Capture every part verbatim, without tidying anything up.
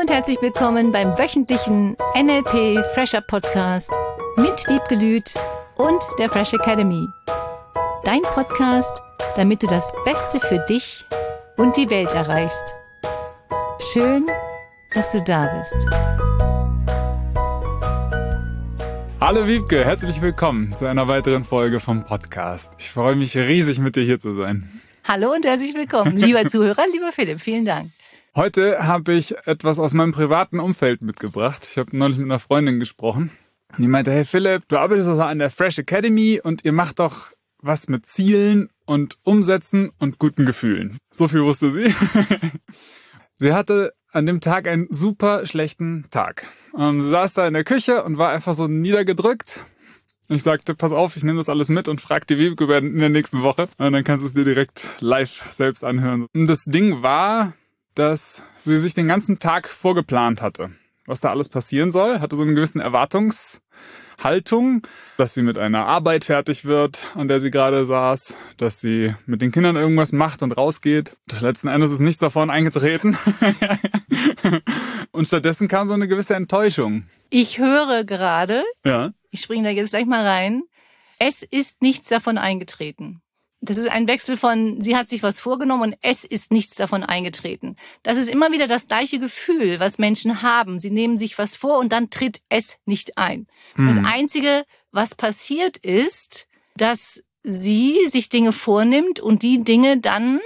und herzlich willkommen beim wöchentlichen N L P Fresher Podcast mit Wiebke Lüth und der Fresh Academy. Dein Podcast, damit du das Beste für dich und die Welt erreichst. Schön, dass du da bist. Hallo Wiebke, herzlich willkommen zu einer weiteren Folge vom Podcast. Ich freue mich riesig, mit dir hier zu sein. Hallo und herzlich willkommen, lieber Zuhörer, lieber Philipp, vielen Dank. Heute habe ich etwas aus meinem privaten Umfeld mitgebracht. Ich habe neulich mit einer Freundin gesprochen. Die meinte, hey Philipp, du arbeitest also an der Fresh Academy und ihr macht doch was mit Zielen und Umsetzen und guten Gefühlen. So viel wusste sie. Sie hatte an dem Tag einen super schlechten Tag. Ähm, sie saß da in der Küche und war einfach so niedergedrückt. Ich sagte, pass auf, ich nehme das alles mit und frag die Wiebke in der nächsten Woche. Und dann kannst du es dir direkt live selbst anhören. Und das Ding war, dass sie sich den ganzen Tag vorgeplant hatte, was da alles passieren soll. Hatte so eine gewisse Erwartungshaltung, dass sie mit einer Arbeit fertig wird, an der sie gerade saß, dass sie mit den Kindern irgendwas macht und rausgeht. Letzten Endes ist nichts davon eingetreten. Und stattdessen kam so eine gewisse Enttäuschung. Ich höre gerade, ja. Ich springe da jetzt gleich mal rein, es ist nichts davon eingetreten. Das ist ein Wechsel von, sie hat sich was vorgenommen und es ist nichts davon eingetreten. Das ist immer wieder das gleiche Gefühl, was Menschen haben. Sie nehmen sich was vor und dann tritt es nicht ein. Hm. Das Einzige, was passiert ist, dass sie sich Dinge vornimmt und die Dinge dann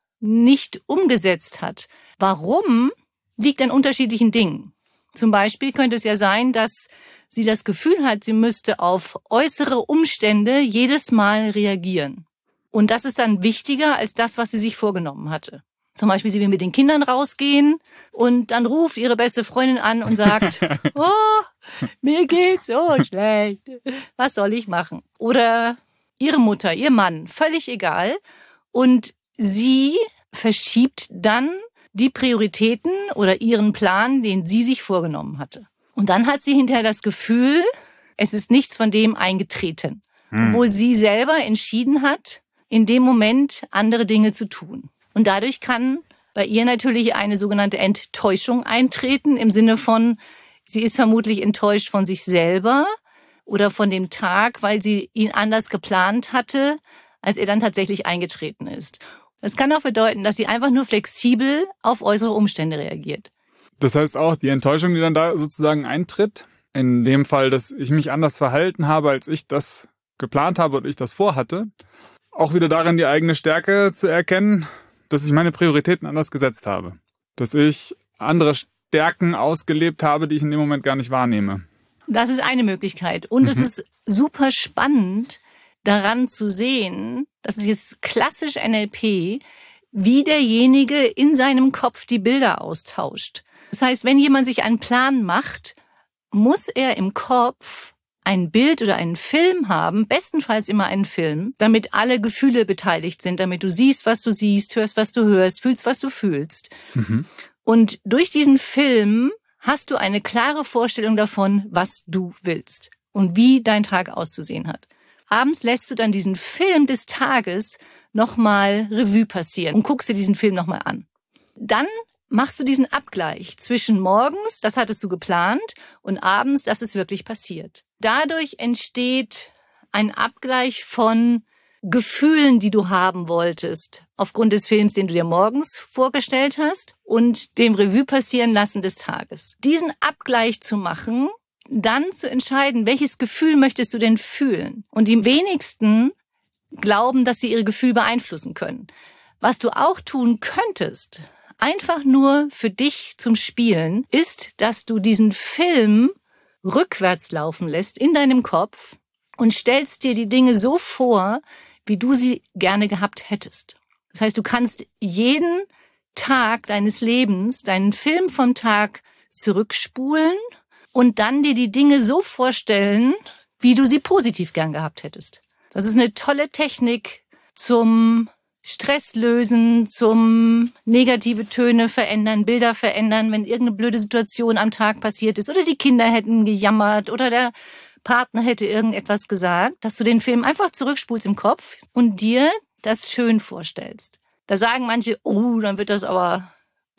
nicht umgesetzt hat. Warum, liegt an unterschiedlichen Dingen. Zum Beispiel könnte es ja sein, dass sie das Gefühl hat, sie müsste auf äußere Umstände jedes Mal reagieren. Und das ist dann wichtiger als das, was sie sich vorgenommen hatte. Zum Beispiel, sie will mit den Kindern rausgehen und dann ruft ihre beste Freundin an und sagt, oh, mir geht's so schlecht, was soll ich machen? Oder ihre Mutter, ihr Mann, völlig egal. Und sie verschiebt dann die Prioritäten oder ihren Plan, den sie sich vorgenommen hatte. Und dann hat sie hinterher das Gefühl, es ist nichts von dem eingetreten, hm. obwohl sie selber entschieden hat, in dem Moment andere Dinge zu tun. Und dadurch kann bei ihr natürlich eine sogenannte Enttäuschung eintreten, im Sinne von, sie ist vermutlich enttäuscht von sich selber oder von dem Tag, weil sie ihn anders geplant hatte, als er dann tatsächlich eingetreten ist. Das kann auch bedeuten, dass sie einfach nur flexibel auf äußere Umstände reagiert. Das heißt auch, die Enttäuschung, die dann da sozusagen eintritt, in dem Fall, dass ich mich anders verhalten habe, als ich das geplant habe und ich das vorhatte, auch wieder darin die eigene Stärke zu erkennen, dass ich meine Prioritäten anders gesetzt habe. Dass ich andere Stärken ausgelebt habe, die ich in dem Moment gar nicht wahrnehme. Das ist eine Möglichkeit. Und mhm. es ist super spannend, daran zu sehen, das ist jetzt klassisch N L P, wie derjenige in seinem Kopf die Bilder austauscht. Das heißt, wenn jemand sich einen Plan macht, muss er im Kopf ein Bild oder einen Film haben, bestenfalls immer einen Film, damit alle Gefühle beteiligt sind, damit du siehst, was du siehst, hörst, was du hörst, fühlst, was du fühlst. Mhm. Und durch diesen Film hast du eine klare Vorstellung davon, was du willst und wie dein Tag auszusehen hat. Abends lässt du dann diesen Film des Tages nochmal Revue passieren und guckst dir diesen Film nochmal an. Dann machst du diesen Abgleich zwischen morgens, das hattest du geplant, und abends, das ist wirklich passiert. Dadurch entsteht ein Abgleich von Gefühlen, die du haben wolltest, aufgrund des Films, den du dir morgens vorgestellt hast, und dem Revue passieren lassen des Tages. Diesen Abgleich zu machen, dann zu entscheiden, welches Gefühl möchtest du denn fühlen? Und die wenigsten glauben, dass sie ihre Gefühle beeinflussen können. Was du auch tun könntest, einfach nur für dich zum Spielen, ist, dass du diesen Film rückwärts laufen lässt in deinem Kopf und stellst dir die Dinge so vor, wie du sie gerne gehabt hättest. Das heißt, du kannst jeden Tag deines Lebens, deinen Film vom Tag zurückspulen und dann dir die Dinge so vorstellen, wie du sie positiv gern gehabt hättest. Das ist eine tolle Technik zum Stress lösen, zum negative Töne verändern, Bilder verändern, wenn irgendeine blöde Situation am Tag passiert ist oder die Kinder hätten gejammert oder der Partner hätte irgendetwas gesagt, dass du den Film einfach zurückspulst im Kopf und dir das schön vorstellst. Da sagen manche, oh, dann wird das aber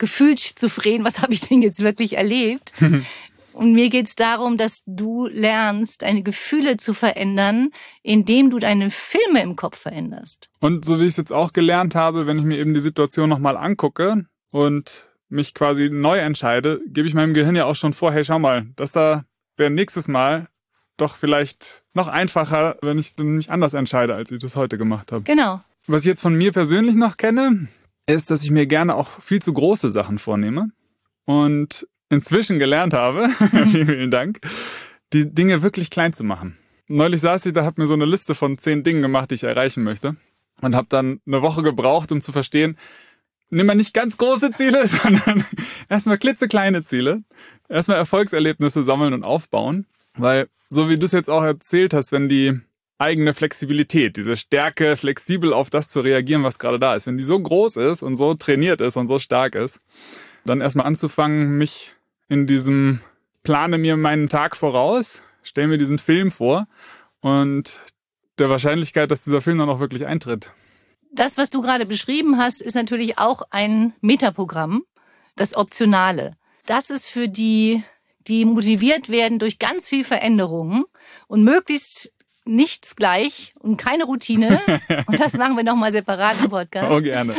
gefühlt schizophren, was habe ich denn jetzt wirklich erlebt? Und mir geht's darum, dass du lernst, deine Gefühle zu verändern, indem du deine Filme im Kopf veränderst. Und so wie ich es jetzt auch gelernt habe, wenn ich mir eben die Situation nochmal angucke und mich quasi neu entscheide, gebe ich meinem Gehirn ja auch schon vor, hey, schau mal, das da wäre nächstes Mal doch vielleicht noch einfacher, wenn ich dann mich anders entscheide, als ich das heute gemacht habe. Genau. Was ich jetzt von mir persönlich noch kenne, ist, dass ich mir gerne auch viel zu große Sachen vornehme und inzwischen gelernt habe, vielen, vielen Dank, die Dinge wirklich klein zu machen. Neulich saß ich da, habe mir so eine Liste von zehn Dingen gemacht, die ich erreichen möchte und habe dann eine Woche gebraucht, um zu verstehen, nimm mal nicht ganz große Ziele, sondern erstmal klitzekleine Ziele, erstmal Erfolgserlebnisse sammeln und aufbauen, weil so wie du es jetzt auch erzählt hast, wenn die eigene Flexibilität, diese Stärke, flexibel auf das zu reagieren, was gerade da ist, wenn die so groß ist und so trainiert ist und so stark ist, dann erstmal anzufangen, mich in diesem plane mir meinen Tag voraus, stell mir diesen Film vor und der Wahrscheinlichkeit, dass dieser Film dann auch wirklich eintritt. Das, was du gerade beschrieben hast, ist natürlich auch ein Metaprogramm, das Optionale. Das ist für die, die motiviert werden durch ganz viel Veränderungen und möglichst nichts gleich und keine Routine. Und das machen wir nochmal separat im Podcast. Oh, gerne.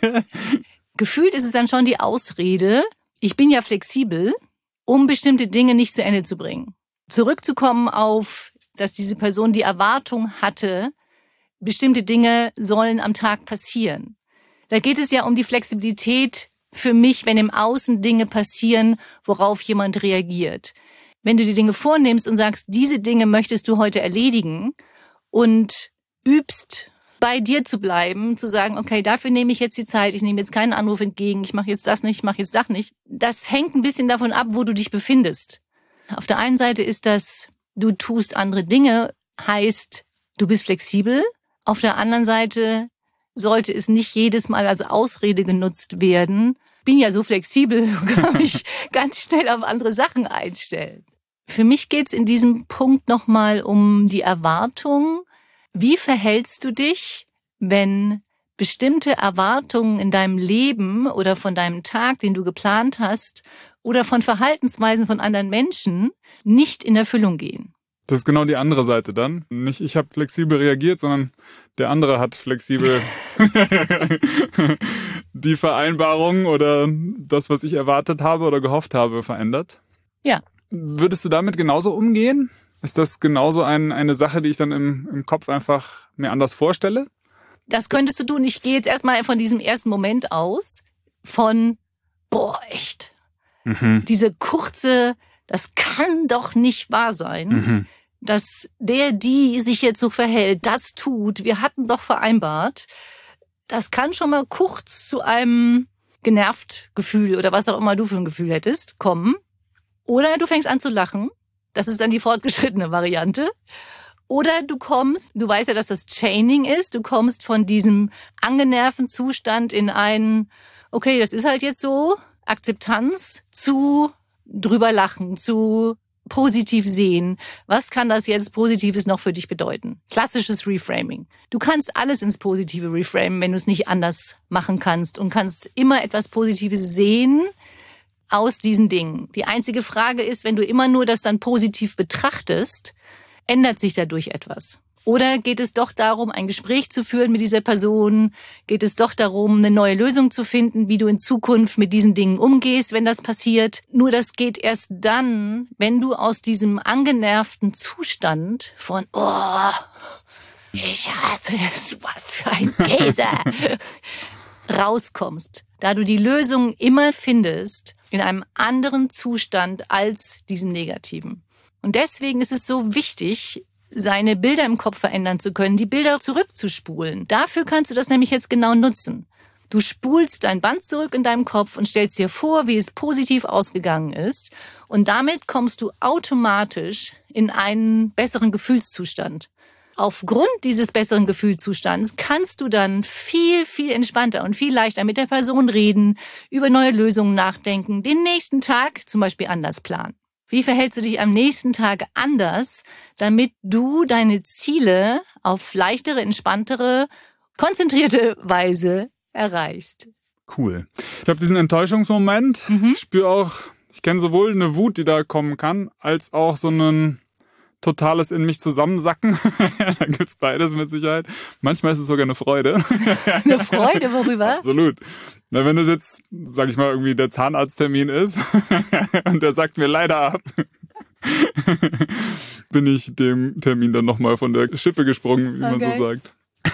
Gefühlt ist es dann schon die Ausrede, ich bin ja flexibel, um bestimmte Dinge nicht zu Ende zu bringen. Zurückzukommen auf, dass diese Person die Erwartung hatte, bestimmte Dinge sollen am Tag passieren. Da geht es ja um die Flexibilität für mich, wenn im Außen Dinge passieren, worauf jemand reagiert. Wenn du die Dinge vornimmst und sagst, diese Dinge möchtest du heute erledigen und übst, bei dir zu bleiben, zu sagen, okay, dafür nehme ich jetzt die Zeit, ich nehme jetzt keinen Anruf entgegen, ich mache jetzt das nicht, ich mache jetzt das nicht. Das hängt ein bisschen davon ab, wo du dich befindest. Auf der einen Seite ist das, du tust andere Dinge, heißt, du bist flexibel. Auf der anderen Seite sollte es nicht jedes Mal als Ausrede genutzt werden. Bin ja so flexibel, kann mich ganz schnell auf andere Sachen einstellen. Für mich geht's in diesem Punkt nochmal um die Erwartung. Wie verhältst du dich, wenn bestimmte Erwartungen in deinem Leben oder von deinem Tag, den du geplant hast, oder von Verhaltensweisen von anderen Menschen nicht in Erfüllung gehen? Das ist genau die andere Seite dann. Nicht ich habe flexibel reagiert, sondern der andere hat flexibel die Vereinbarung oder das, was ich erwartet habe oder gehofft habe, verändert. Ja. Würdest du damit genauso umgehen? Ist das genauso ein, eine Sache, die ich dann im, im Kopf einfach mir anders vorstelle? Das könntest du tun. Ich gehe jetzt erstmal von diesem ersten Moment aus, von, boah, echt. Mhm. Diese kurze, das kann doch nicht wahr sein, mhm. dass der, die sich jetzt so verhält, das tut. Wir hatten doch vereinbart. Das kann schon mal kurz zu einem genervt Gefühl oder was auch immer du für ein Gefühl hättest, kommen. Oder du fängst an zu lachen. Das ist dann die fortgeschrittene Variante. Oder du kommst, du weißt ja, dass das Chaining ist, du kommst von diesem angenervten Zustand in einen, okay, das ist halt jetzt so, Akzeptanz zu drüber lachen, zu positiv sehen. Was kann das jetzt Positives noch für dich bedeuten? Klassisches Reframing. Du kannst alles ins Positive reframen, wenn du es nicht anders machen kannst und kannst immer etwas Positives sehen aus diesen Dingen. Die einzige Frage ist, wenn du immer nur das dann positiv betrachtest, ändert sich dadurch etwas? Oder geht es doch darum, ein Gespräch zu führen mit dieser Person? Geht es doch darum, eine neue Lösung zu finden, wie du in Zukunft mit diesen Dingen umgehst, wenn das passiert? Nur das geht erst dann, wenn du aus diesem angenervten Zustand von, oh, ich hasse es, was für ein Käse, rauskommst. Da du die Lösung immer findest in einem anderen Zustand als diesem negativen. Und deswegen ist es so wichtig, seine Bilder im Kopf verändern zu können, die Bilder zurückzuspulen. Dafür kannst du das nämlich jetzt genau nutzen. Du spulst dein Band zurück in deinem Kopf und stellst dir vor, wie es positiv ausgegangen ist. Und damit kommst du automatisch in einen besseren Gefühlszustand. Aufgrund dieses besseren Gefühlszustands kannst du dann viel, viel entspannter und viel leichter mit der Person reden, über neue Lösungen nachdenken, den nächsten Tag zum Beispiel anders planen. Wie verhältst du dich am nächsten Tag anders, damit du deine Ziele auf leichtere, entspanntere, konzentrierte Weise erreichst? Cool. Ich habe diesen Enttäuschungsmoment. Mhm. Ich spüre auch, ich kenne sowohl eine Wut, die da kommen kann, als auch so ein totales in mich zusammensacken. Da gibt's beides mit Sicherheit. Manchmal ist es sogar eine Freude. Eine Freude, worüber? Absolut. Na, wenn das jetzt, sag ich mal, irgendwie der Zahnarzttermin ist und der sagt mir leider ab, bin ich dem Termin dann nochmal von der Schippe gesprungen, wie okay. man so sagt.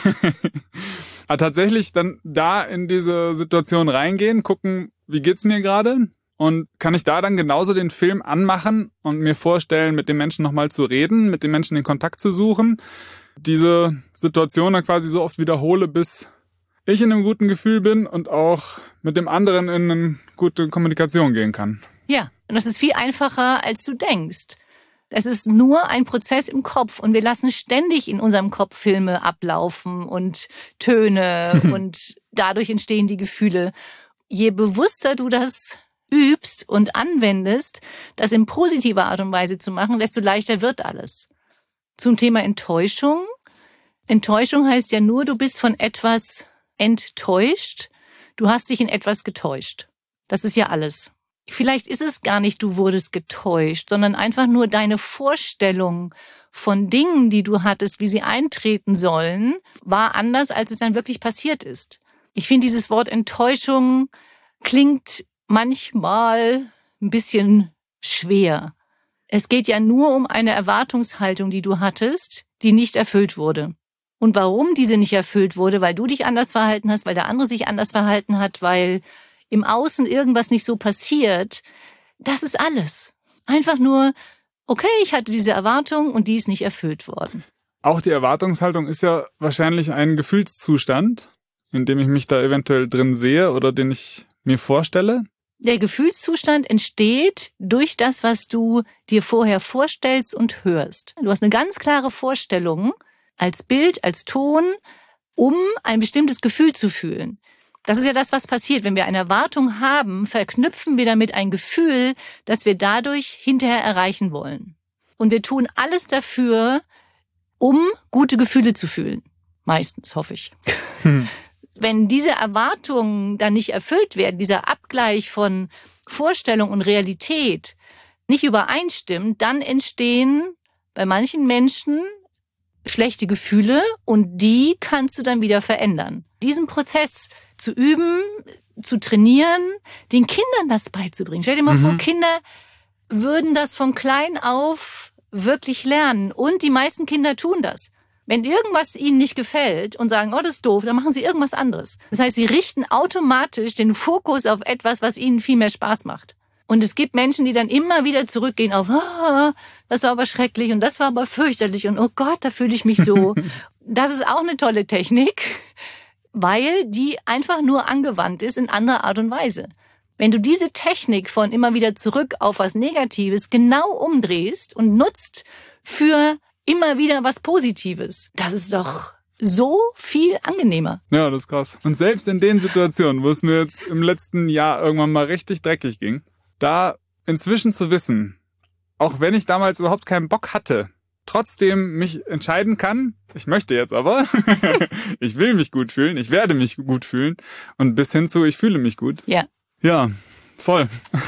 Aber tatsächlich dann da in diese Situation reingehen, gucken, wie geht's mir gerade? Und kann ich da dann genauso den Film anmachen und mir vorstellen, mit den Menschen nochmal zu reden, mit den Menschen den Kontakt zu suchen, diese Situation dann quasi so oft wiederhole, bis ich in einem guten Gefühl bin und auch mit dem anderen in eine gute Kommunikation gehen kann. Ja, und das ist viel einfacher, als du denkst. Es ist nur ein Prozess im Kopf und wir lassen ständig in unserem Kopf Filme ablaufen und Töne und dadurch entstehen die Gefühle. Je bewusster du das übst und anwendest, das in positiver Art und Weise zu machen, desto leichter wird alles. Zum Thema Enttäuschung. Enttäuschung heißt ja nur, du bist von etwas enttäuscht. Du hast dich in etwas getäuscht. Das ist ja alles. Vielleicht ist es gar nicht, du wurdest getäuscht, sondern einfach nur deine Vorstellung von Dingen, die du hattest, wie sie eintreten sollen, war anders, als es dann wirklich passiert ist. Ich finde, dieses Wort Enttäuschung klingt manchmal ein bisschen schwer. Es geht ja nur um eine Erwartungshaltung, die du hattest, die nicht erfüllt wurde. Und warum diese nicht erfüllt wurde, weil du dich anders verhalten hast, weil der andere sich anders verhalten hat, weil im Außen irgendwas nicht so passiert, das ist alles. Einfach nur, okay, ich hatte diese Erwartung und die ist nicht erfüllt worden. Auch die Erwartungshaltung ist ja wahrscheinlich ein Gefühlszustand, in dem ich mich da eventuell drin sehe oder den ich mir vorstelle. Der Gefühlszustand entsteht durch das, was du dir vorher vorstellst und hörst. Du hast eine ganz klare Vorstellung als Bild, als Ton, um ein bestimmtes Gefühl zu fühlen. Das ist ja das, was passiert. Wenn wir eine Erwartung haben, verknüpfen wir damit ein Gefühl, das wir dadurch hinterher erreichen wollen. Und wir tun alles dafür, um gute Gefühle zu fühlen. Meistens, hoffe ich. Hm. Wenn diese Erwartungen dann nicht erfüllt werden, dieser Abgleich von Vorstellung und Realität nicht übereinstimmt, dann entstehen bei manchen Menschen schlechte Gefühle und die kannst du dann wieder verändern. Diesen Prozess zu üben, zu trainieren, den Kindern das beizubringen. Stell dir mal mhm. vor, Kinder würden das von klein auf wirklich lernen und die meisten Kinder tun das. Wenn irgendwas ihnen nicht gefällt und sagen, oh, das ist doof, dann machen sie irgendwas anderes. Das heißt, sie richten automatisch den Fokus auf etwas, was ihnen viel mehr Spaß macht. Und es gibt Menschen, die dann immer wieder zurückgehen auf, oh, das war aber schrecklich und das war aber fürchterlich und oh Gott, da fühle ich mich so. Das ist auch eine tolle Technik, weil die einfach nur angewandt ist in anderer Art und Weise. Wenn du diese Technik von immer wieder zurück auf was Negatives genau umdrehst und nutzt für immer wieder was Positives. Das ist doch so viel angenehmer. Ja, das ist krass. Und selbst in den Situationen, wo es mir jetzt im letzten Jahr irgendwann mal richtig dreckig ging, da inzwischen zu wissen, auch wenn ich damals überhaupt keinen Bock hatte, trotzdem mich entscheiden kann, ich möchte jetzt aber, ich will mich gut fühlen, ich werde mich gut fühlen und bis hin zu, ich fühle mich gut. Ja. Ja, voll.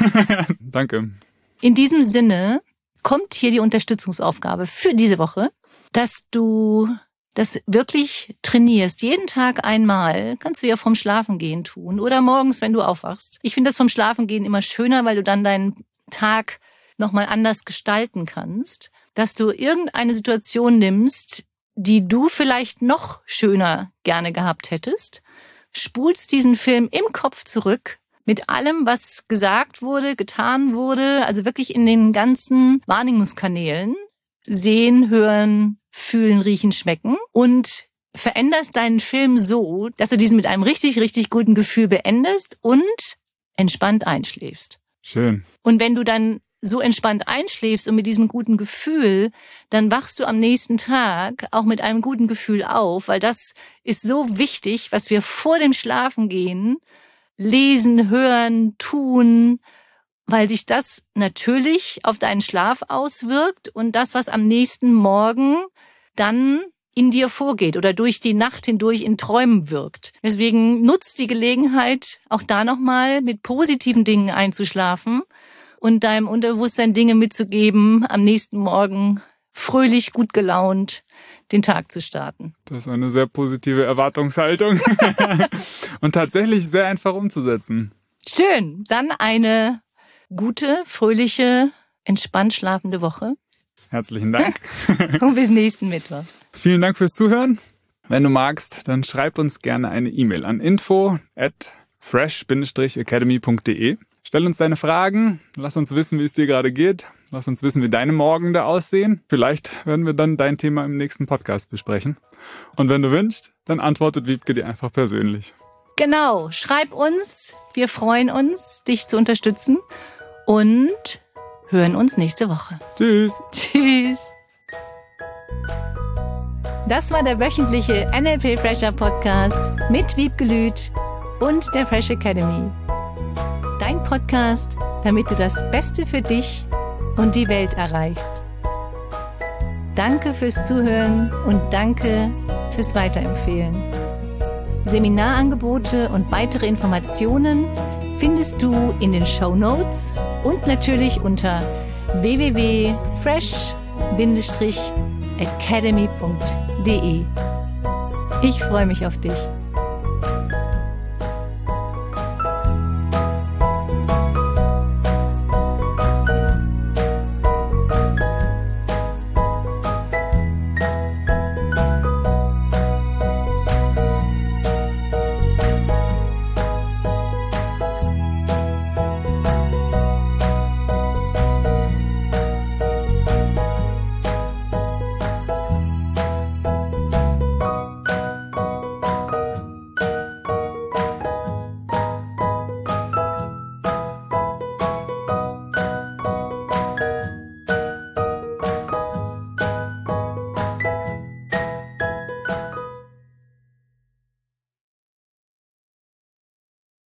Danke. In diesem Sinne kommt hier die Unterstützungsaufgabe für diese Woche, dass du das wirklich trainierst. Jeden Tag einmal kannst du ja vom Schlafengehen tun oder morgens, wenn du aufwachst. Ich finde das vom Schlafengehen immer schöner, weil du dann deinen Tag nochmal anders gestalten kannst, dass du irgendeine Situation nimmst, die du vielleicht noch schöner gerne gehabt hättest, spulst diesen Film im Kopf zurück, mit allem, was gesagt wurde, getan wurde, also wirklich in den ganzen Wahrnehmungskanälen, sehen, hören, fühlen, riechen, schmecken und veränderst deinen Film so, dass du diesen mit einem richtig, richtig guten Gefühl beendest und entspannt einschläfst. Schön. Und wenn du dann so entspannt einschläfst und mit diesem guten Gefühl, dann wachst du am nächsten Tag auch mit einem guten Gefühl auf, weil das ist so wichtig, was wir vor dem Schlafengehen lesen, hören, tun, weil sich das natürlich auf deinen Schlaf auswirkt und das, was am nächsten Morgen dann in dir vorgeht oder durch die Nacht hindurch in Träumen wirkt. Deswegen nutzt die Gelegenheit, auch da nochmal mit positiven Dingen einzuschlafen und deinem Unterbewusstsein Dinge mitzugeben, am nächsten Morgen fröhlich, gut gelaunt den Tag zu starten. Das ist eine sehr positive Erwartungshaltung und tatsächlich sehr einfach umzusetzen. Schön, dann eine gute, fröhliche, entspannt schlafende Woche. Herzlichen Dank. Und bis nächsten Mittwoch. Vielen Dank fürs Zuhören. Wenn du magst, dann schreib uns gerne eine E-Mail an info at fresh academy punkt de. Stell uns deine Fragen, lass uns wissen, wie es dir gerade geht. Lass uns wissen, wie deine Morgen da aussehen. Vielleicht werden wir dann dein Thema im nächsten Podcast besprechen. Und wenn du wünschst, dann antwortet Wiebke dir einfach persönlich. Genau, schreib uns. Wir freuen uns, dich zu unterstützen und hören uns nächste Woche. Tschüss. Tschüss. Das war der wöchentliche N L P Fresher Podcast mit Wiebke Lüth und der Fresh Academy. Dein Podcast, damit du das Beste für dich und die Welt erreichst. Danke fürs Zuhören und danke fürs Weiterempfehlen. Seminarangebote und weitere Informationen findest du in den Shownotes und natürlich unter w w w punkt fresh academy punkt de. Ich freue mich auf dich.